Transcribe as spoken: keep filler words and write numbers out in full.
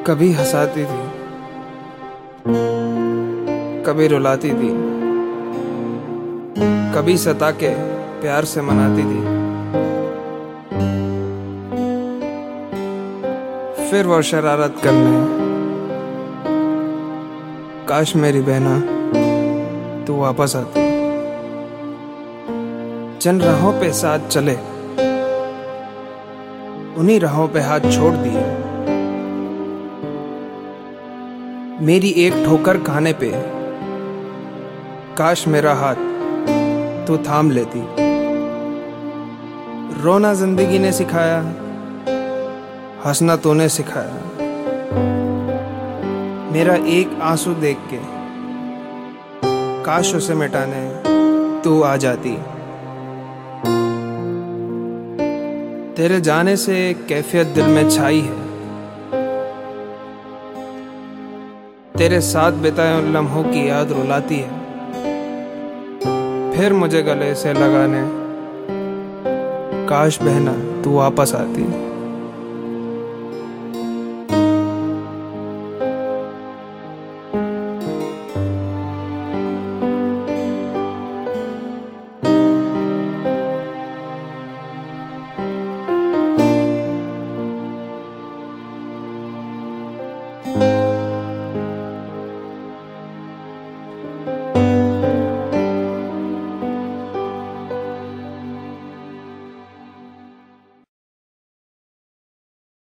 कभी हंसाती थी, कभी रुलाती थी, कभी सता के प्यार से मनाती थी। फिर वो शरारत करने, काश मेरी बहना तू वापस आती। जिन राहों पे साथ चले उन्हीं राहों पे हाथ छोड़ दिए। मेरी एक ठोकर खाने पे काश मेरा हाथ तू थाम लेती। रोना जिंदगी ने सिखाया, हंसना तूने सिखाया। मेरा एक आंसू देख के काश उसे मिटाने तू आ जाती। तेरे जाने से कैफियत दिल में छाई है, तेरे साथ बिताए उन लम्हों की याद रुलाती है। फिर मुझे गले से लगाने काश बहना तू वापस आती।